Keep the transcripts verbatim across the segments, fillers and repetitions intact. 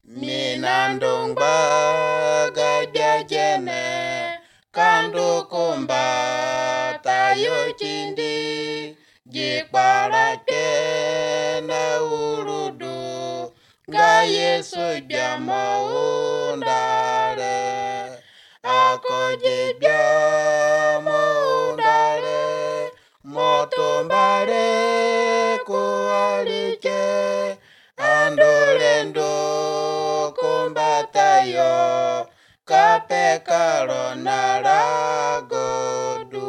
Minandungba gadyajene kandukumba tayo chindi jikparake na urudu ga Yesu jama undare ako jibya undare motombare kualike andolendo kumbatayo kapekaro naragodu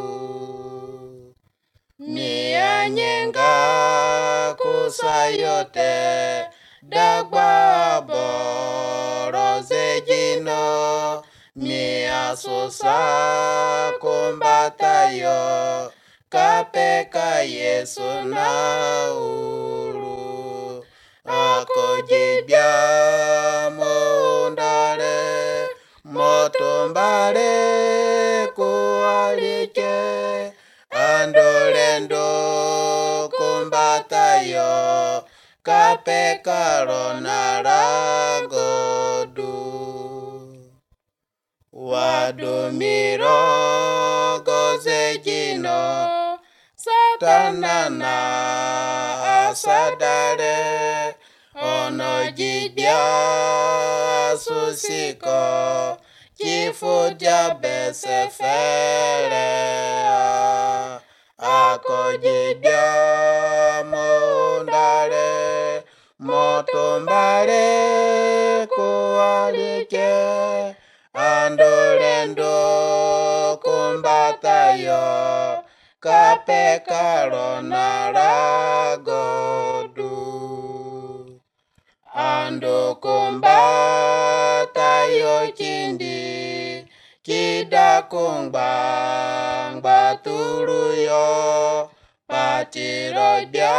nianyenga kusayote dagba borozejino miasusa kumbatayo kapeka Yesu na uru ako jibya mundare motombare kualike andolendo kumbatayo kapekaro naragodu wadumiro gozejino satanana asadare ono jibya susiko chifuja besefere ako jibya mundare motombare kualike andolendo kumbatayo kapekaro naragodu ando kumbatayo chindi kidakungba ngbatuluyo patirodya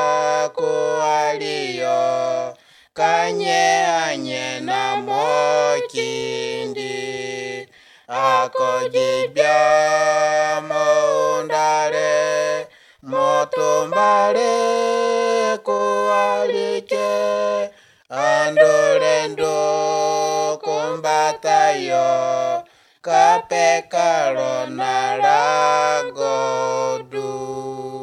kualiyo kanye anye namochindi ako jibya mundare motombare kualike andolendo kumbatayo kapekaro naragodu